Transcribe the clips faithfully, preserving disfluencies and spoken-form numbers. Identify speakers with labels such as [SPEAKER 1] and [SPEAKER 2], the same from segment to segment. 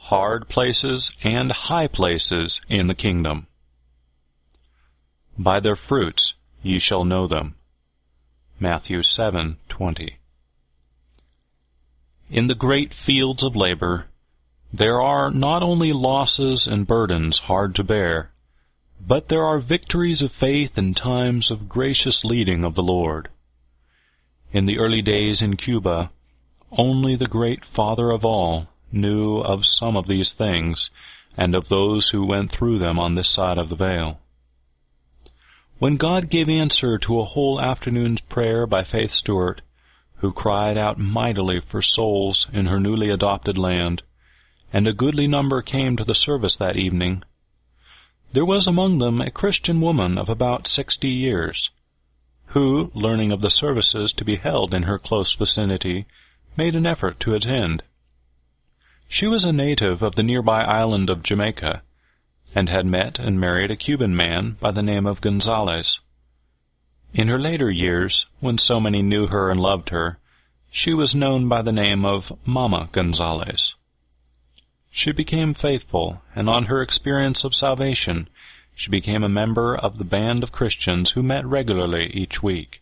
[SPEAKER 1] hard places and high places in the kingdom. By their fruits ye shall know them. Matthew seven twenty. In the great fields of labor, there are not only losses and burdens hard to bear, but there are victories of faith and times of gracious leading of the Lord. In the early days in Cuba, only the great Father of all knew of some of these things, and of those who went through them on this side of the veil. When God gave answer to a whole afternoon's prayer by Faith Stewart, who cried out mightily for souls in her newly adopted land, and a goodly number came to the service that evening, there was among them a Christian woman of about sixty years, who, learning of the services to be held in her close vicinity, made an effort to attend. She was a native of the nearby island of Jamaica, and had met and married a Cuban man by the name of Gonzalez. In her later years, when so many knew her and loved her, she was known by the name of Mama Gonzalez. She became faithful, and on her experience of salvation, she became a member of the band of Christians who met regularly each week.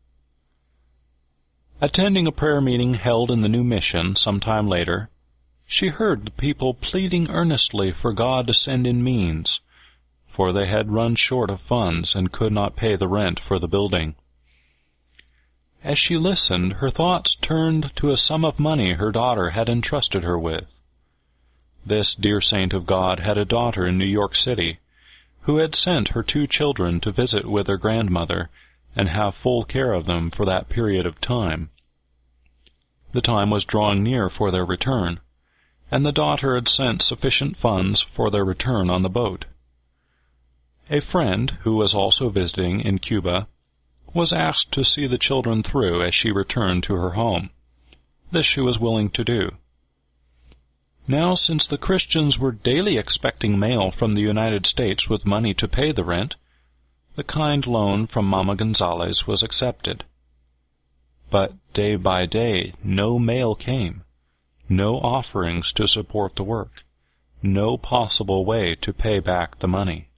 [SPEAKER 1] Attending a prayer meeting held in the new mission some time later, she heard the people pleading earnestly for God to send in means, for they had run short of funds and could not pay the rent for the building. As she listened, her thoughts turned to a sum of money her daughter had entrusted her with. This dear saint of God had a daughter in New York City, who had sent her two children to visit with her grandmother and have full care of them for that period of time. The time was drawing near for their return, and the daughter had sent sufficient funds for their return on the boat. A friend, who was also visiting in Cuba, was asked to see the children through as she returned to her home. This she was willing to do. Now, since the Christians were daily expecting mail from the United States with money to pay the rent, the kind loan from Mama Gonzalez was accepted. But day by day no mail came, no offerings to support the work, no possible way to pay back the money.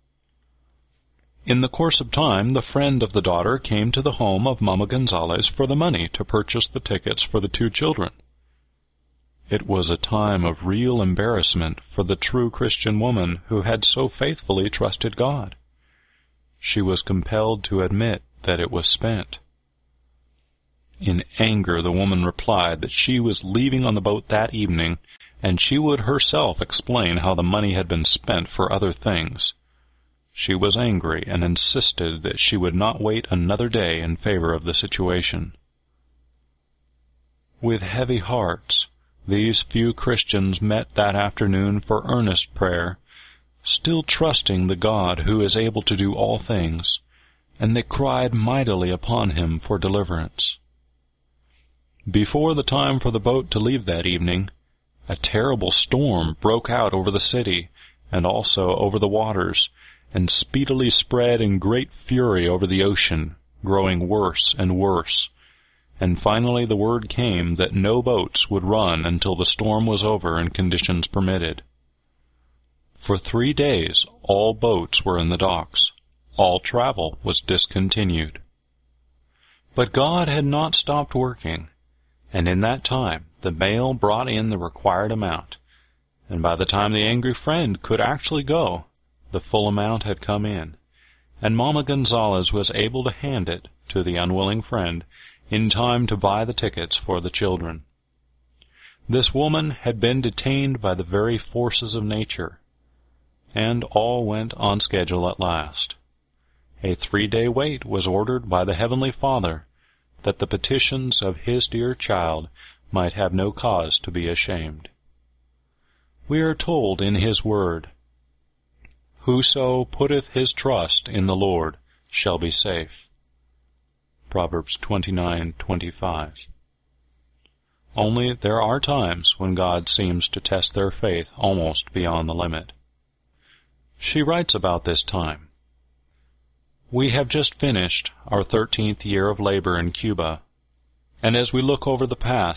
[SPEAKER 1] In the course of time, the friend of the daughter came to the home of Mama Gonzalez for the money to purchase the tickets for the two children. It was a time of real embarrassment for the true Christian woman who had so faithfully trusted God. She was compelled to admit that it was spent. In anger, the woman replied that she was leaving on the boat that evening, and she would herself explain how the money had been spent for other things. She was angry and insisted that she would not wait another day in favor of the situation. With heavy hearts, these few Christians met that afternoon for earnest prayer, still trusting the God who is able to do all things, and they cried mightily upon him for deliverance. Before the time for the boat to leave that evening, a terrible storm broke out over the city, and also over the waters, and speedily spread in great fury over the ocean, growing worse and worse. And finally the word came that no boats would run until the storm was over and conditions permitted. For three days all boats were in the docks. All travel was discontinued. But God had not stopped working, and in that time the mail brought in the required amount, and by the time the angry friend could actually go, the full amount had come in, and Mama Gonzalez was able to hand it to the unwilling friend in time to buy the tickets for the children. This woman had been detained by the very forces of nature, and all went on schedule at last. A three-day wait was ordered by the Heavenly Father, that the petitions of His dear child might have no cause to be ashamed. We are told in His Word, "Whoso putteth his trust in the Lord shall be safe." Proverbs twenty-nine twenty-five. Only there are times when God seems to test their faith almost beyond the limit. She writes about this time. We have just finished our thirteenth year of labor in Cuba, and as we look over the past,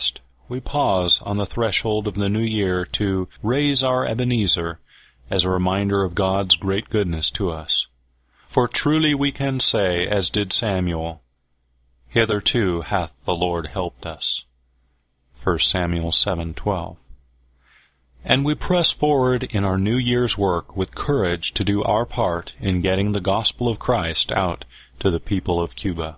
[SPEAKER 1] we pause on the threshold of the new year to raise our Ebenezer as a reminder of God's great goodness to us. For truly we can say, as did Samuel, "Hitherto hath the Lord helped us." First Samuel seven twelve. And we press forward in our New Year's work with courage to do our part in getting the gospel of Christ out to the people of Cuba.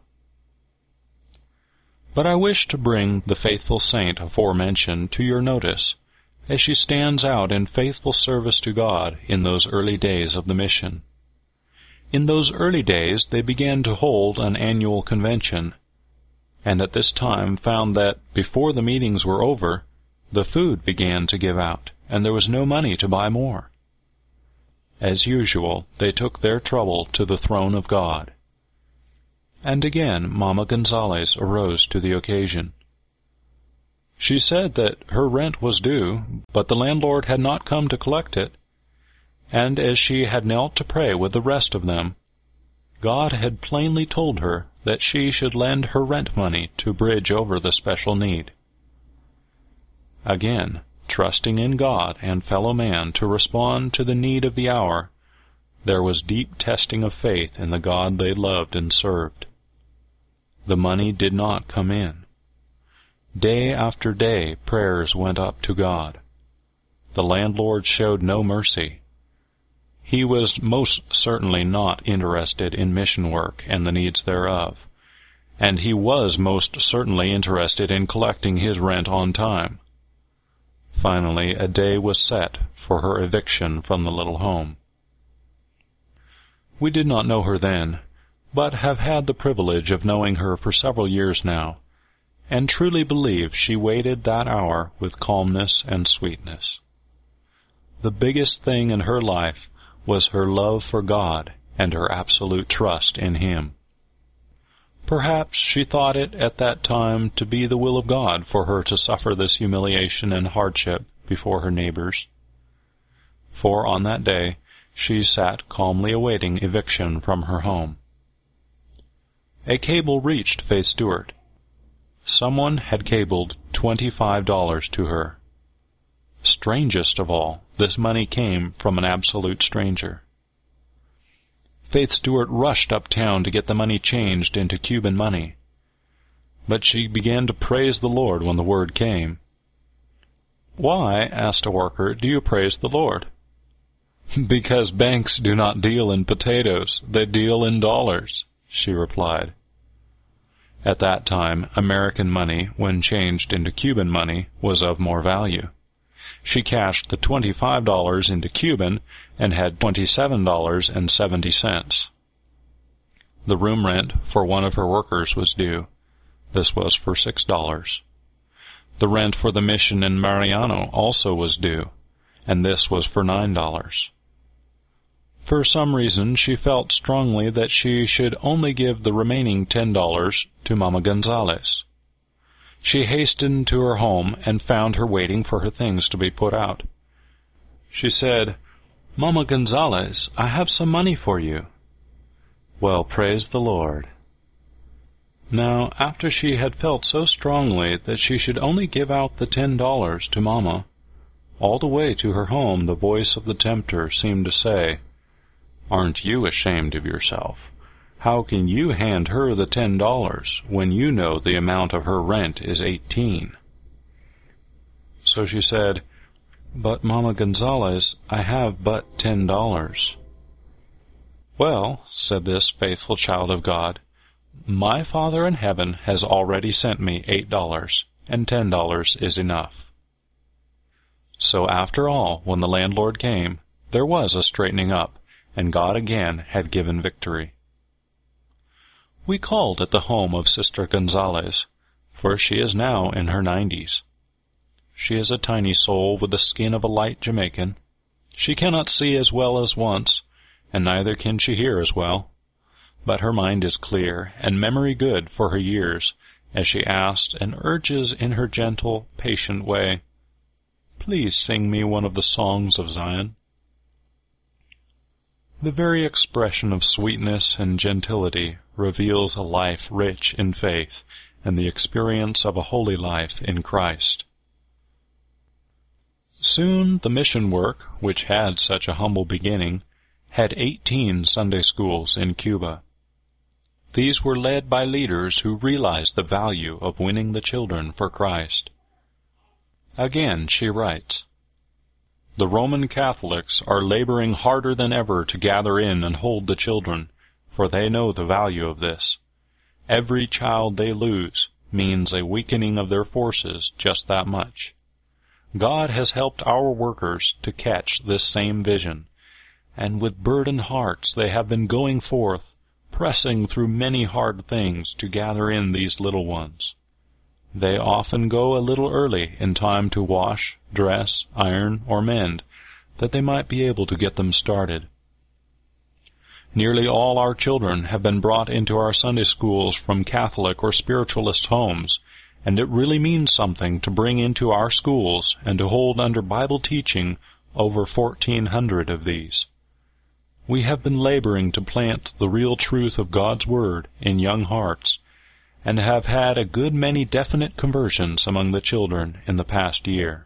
[SPEAKER 1] But I wish to bring the faithful saint aforementioned to your notice, as she stands out in faithful service to God in those early days of the mission. In those early days they began to hold an annual convention, and at this time found that, before the meetings were over, the food began to give out, and there was no money to buy more. As usual, they took their trouble to the throne of God. And again Mama Gonzalez arose to the occasion. She said that her rent was due, but the landlord had not come to collect it, and as she had knelt to pray with the rest of them, God had plainly told her that she should lend her rent money to bridge over the special need. Again, trusting in God and fellow man to respond to the need of the hour, there was deep testing of faith in the God they loved and served. The money did not come in. Day after day prayers went up to God. The landlord showed no mercy. He was most certainly not interested in mission work and the needs thereof, and he was most certainly interested in collecting his rent on time. Finally, a day was set for her eviction from the little home. We did not know her then, but have had the privilege of knowing her for several years now, and truly believe she waited that hour with calmness and sweetness. The biggest thing in her life was her love for God and her absolute trust in Him. Perhaps she thought it at that time to be the will of God for her to suffer this humiliation and hardship before her neighbors. For on that day she sat calmly awaiting eviction from her home. A cable reached Faith Stewart. Someone had cabled twenty-five dollars to her. Strangest of all, this money came from an absolute stranger. Faith Stewart rushed uptown to get the money changed into Cuban money. But she began to praise the Lord when the word came. "Why," asked a worker, "do you praise the Lord?" "Because banks do not deal in potatoes, they deal in dollars," she replied. At that time, American money, when changed into Cuban money, was of more value. She cashed the twenty-five dollars into Cuban and had twenty-seven dollars and seventy cents. The room rent for one of her workers was due. This was for six dollars. The rent for the mission in Mariano also was due, and this was for nine dollars. For some reason she felt strongly that she should only give the remaining ten dollars to Mama Gonzalez. She hastened to her home and found her waiting for her things to be put out. She said, "Mama Gonzalez, I have some money for you." "Well, praise the Lord." Now, after she had felt so strongly that she should only give out the ten dollars to Mama, all the way to her home the voice of the tempter seemed to say, "Aren't you ashamed of yourself? How can you hand her the ten dollars when you know the amount of her rent is eighteen?" So she said, "But, Mama Gonzalez, I have but ten dollars." "Well," said this faithful child of God, "my Father in heaven has already sent me eight dollars, and ten dollars is enough." So after all, when the landlord came, there was a straightening up, and God again had given victory. We called at the home of Sister Gonzalez, for she is now in her nineties. She is a tiny soul with the skin of a light Jamaican. She cannot see as well as once, and neither can she hear as well. But her mind is clear, and memory good for her years, as she asks and urges in her gentle, patient way, "Please sing me one of the songs of Zion." The very expression of sweetness and gentility reveals a life rich in faith and the experience of a holy life in Christ. Soon the mission work, which had such a humble beginning, had eighteen Sunday schools in Cuba. These were led by leaders who realized the value of winning the children for Christ. Again she writes, "The Roman Catholics are laboring harder than ever to gather in and hold the children, for they know the value of this. Every child they lose means a weakening of their forces just that much. God has helped our workers to catch this same vision, and with burdened hearts they have been going forth, pressing through many hard things to gather in these little ones. They often go a little early in time to wash, dress, iron, or mend, that they might be able to get them started. Nearly all our children have been brought into our Sunday schools from Catholic or spiritualist homes, and it really means something to bring into our schools and to hold under Bible teaching over fourteen hundred of these. We have been laboring to plant the real truth of God's Word in young hearts, and have had a good many definite conversions among the children in the past year."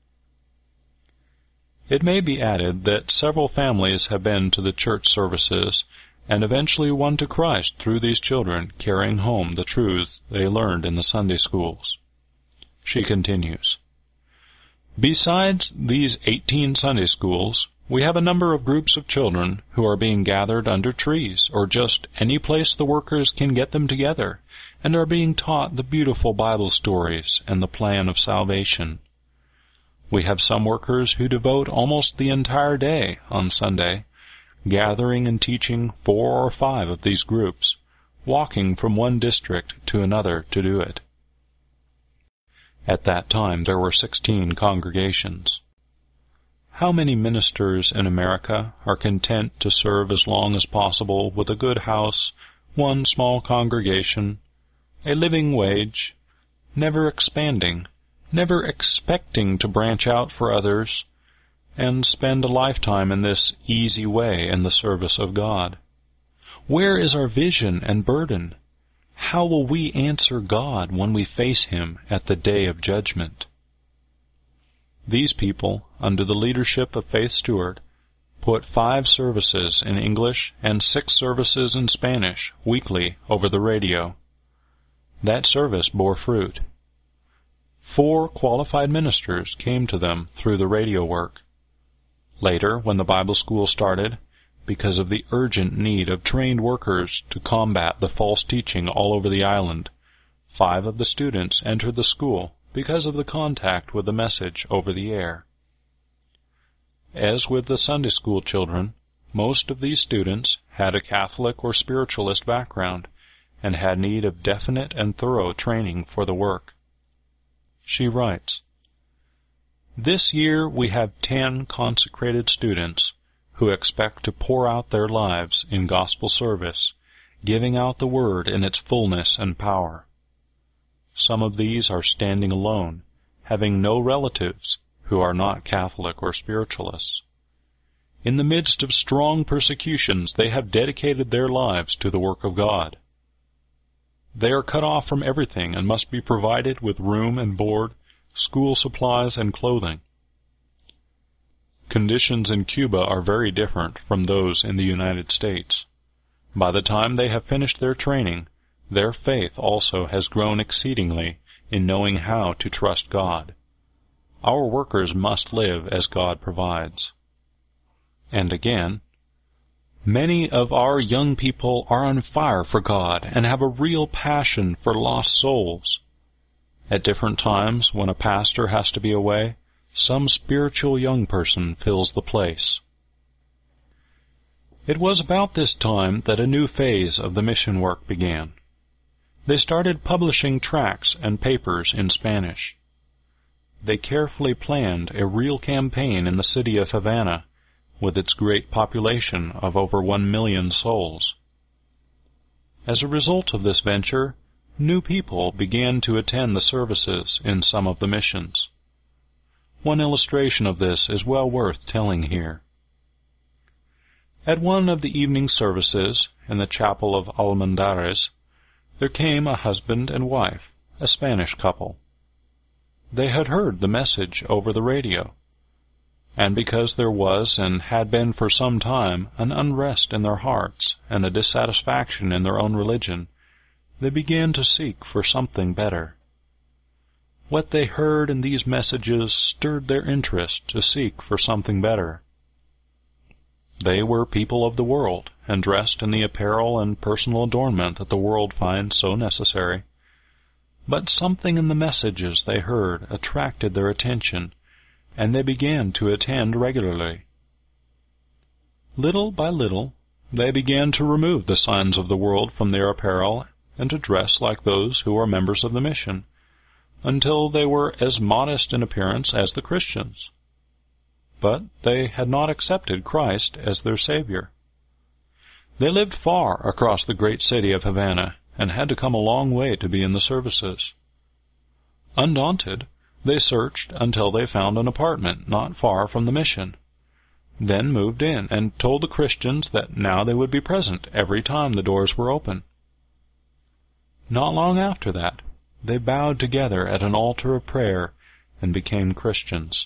[SPEAKER 1] It may be added that several families have been to the church services and eventually won to Christ through these children carrying home the truths they learned in the Sunday schools. She continues, "Besides these eighteen Sunday schools, we have a number of groups of children who are being gathered under trees or just any place the workers can get them together, and are being taught the beautiful Bible stories and the plan of salvation. We have some workers who devote almost the entire day on Sunday, gathering and teaching four or five of these groups, walking from one district to another to do it." At that time there were sixteen congregations. How many ministers in America are content to serve as long as possible with a good house, one small congregation, a living wage, never expanding, never expecting to branch out for others, and spend a lifetime in this easy way in the service of God? Where is our vision and burden? How will we answer God when we face Him at the day of judgment? These people, under the leadership of Faith Stewart, put five services in English and six services in Spanish weekly over the radio. That service bore fruit. Four qualified ministers came to them through the radio work. Later, when the Bible school started, because of the urgent need of trained workers to combat the false teaching all over the island, five of the students entered the school because of the contact with the message over the air. As with the Sunday school children, most of these students had a Catholic or spiritualist background and had need of definite and thorough training for the work. She writes, "This year we have ten consecrated students who expect to pour out their lives in gospel service, giving out the Word in its fullness and power. Some of these are standing alone, having no relatives who are not Catholic or spiritualists. In the midst of strong persecutions, they have dedicated their lives to the work of God. They are cut off from everything and must be provided with room and board, school supplies and clothing. Conditions in Cuba are very different from those in the United States. By the time they have finished their training, their faith also has grown exceedingly in knowing how to trust God. Our workers must live as God provides." And again, "Many of our young people are on fire for God and have a real passion for lost souls. At different times, when a pastor has to be away, some spiritual young person fills the place." It was about this time that a new phase of the mission work began. They started publishing tracts and papers in Spanish. They carefully planned a real campaign in the city of Havana, with its great population of over one million souls. As a result of this venture, new people began to attend the services in some of the missions. One illustration of this is well worth telling here. At one of the evening services in the chapel of Almendares, there came a husband and wife, a Spanish couple. They had heard the message over the radio, and because there was and had been for some time an unrest in their hearts and a dissatisfaction in their own religion, they began to seek for something better. What they heard in these messages stirred their interest to seek for something better. They were people of the world, and dressed in the apparel and personal adornment that the world finds so necessary. But something in the messages they heard attracted their attention, and they began to attend regularly. Little by little, they began to remove the signs of the world from their apparel and to dress like those who are members of the mission, until they were as modest in appearance as the Christians. But they had not accepted Christ as their Savior. They lived far across the great city of Havana and had to come a long way to be in the services. Undaunted, they searched until they found an apartment not far from the mission, then moved in and told the Christians that now they would be present every time the doors were open. Not long after that, they bowed together at an altar of prayer and became Christians.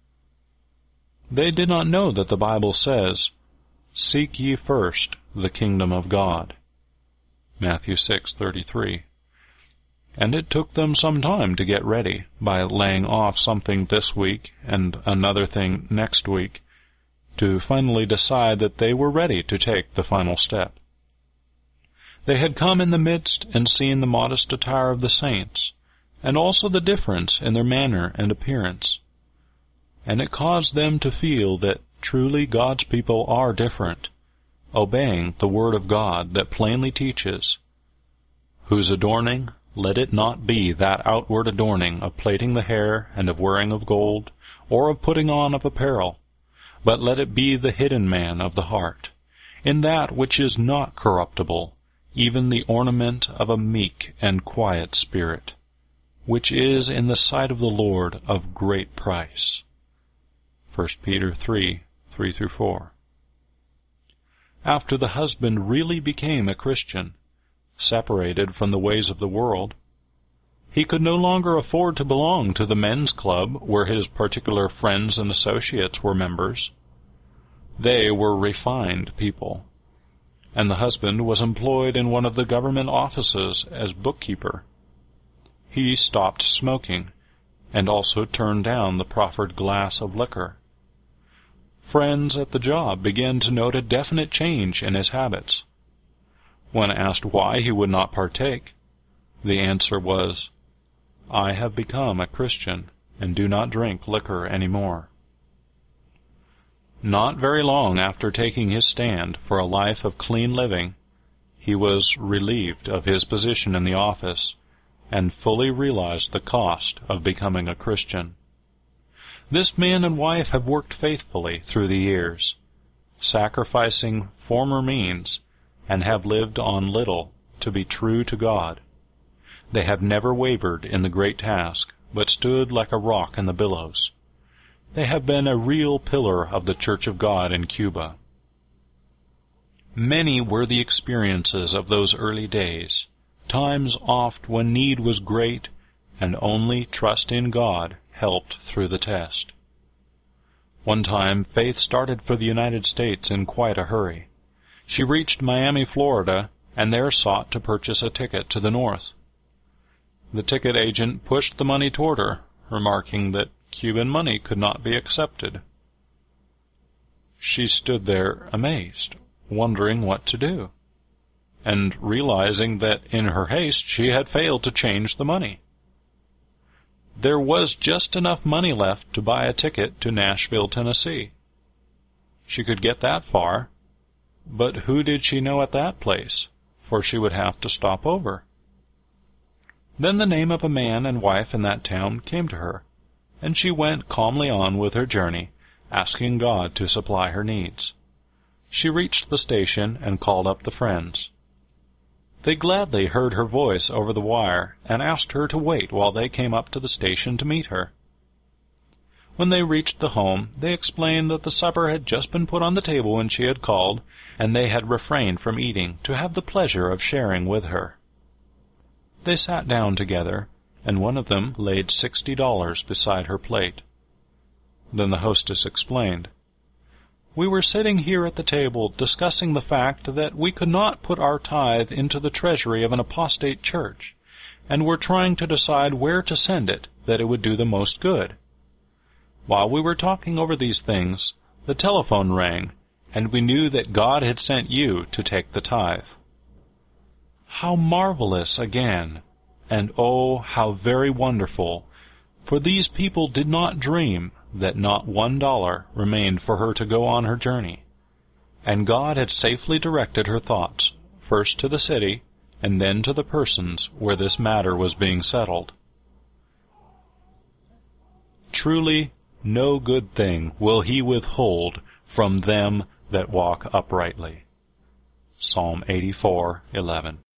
[SPEAKER 1] They did not know that the Bible says, "Seek ye first the kingdom of God," Matthew six thirty-three. And it took them some time to get ready, by laying off something this week and another thing next week, to finally decide that they were ready to take the final step. They had come in the midst and seen the modest attire of the saints, and also the difference in their manner and appearance. And it caused them to feel that truly God's people are different, obeying the Word of God that plainly teaches, "Whose adorning, let it not be that outward adorning of plaiting the hair and of wearing of gold, or of putting on of apparel, but let it be the hidden man of the heart, in that which is not corruptible, even the ornament of a meek and quiet spirit, which is in the sight of the Lord of great price." First Peter three, three through four. After the husband really became a Christian, separated from the ways of the world, he could no longer afford to belong to the men's club where his particular friends and associates were members. They were refined people, and the husband was employed in one of the government offices as bookkeeper. He stopped smoking, and also turned down the proffered glass of liquor. Friends at the job began to note a definite change in his habits. When asked why he would not partake, the answer was, "I have become a Christian and do not drink liquor any more." Not very long after taking his stand for a life of clean living, he was relieved of his position in the office and fully realized the cost of becoming a Christian. This man and wife have worked faithfully through the years, sacrificing former means, and have lived on little to be true to God. They have never wavered in the great task, but stood like a rock in the billows. They have been a real pillar of the Church of God in Cuba. Many were the experiences of those early days, times oft when need was great, and only trust in God helped through the test. One time, Faith started for the United States in quite a hurry. She reached Miami, Florida, and there sought to purchase a ticket to the north. The ticket agent pushed the money toward her, remarking that Cuban money could not be accepted. She stood there amazed, wondering what to do, and realizing that in her haste she had failed to change the money. There was just enough money left to buy a ticket to Nashville, Tennessee. She could get that far, but who did she know at that place, for she would have to stop over? Then the name of a man and wife in that town came to her, and she went calmly on with her journey, asking God to supply her needs. She reached the station and called up the friends. They gladly heard her voice over the wire and asked her to wait while they came up to the station to meet her. When they reached the home, they explained that the supper had just been put on the table when she had called, and they had refrained from eating to have the pleasure of sharing with her. They sat down together, and one of them laid sixty dollars beside her plate. Then the hostess explained, "We were sitting here at the table discussing the fact that we could not put our tithe into the treasury of an apostate church, and were trying to decide where to send it that it would do the most good. While we were talking over these things, the telephone rang, and we knew that God had sent you to take the tithe." How marvelous again! And oh, how very wonderful! For these people did not dream that not one dollar remained for her to go on her journey. And God had safely directed her thoughts, first to the city, and then to the persons where this matter was being settled. Truly, no good thing will He withhold from them that walk uprightly. Psalm eighty-four, eleven.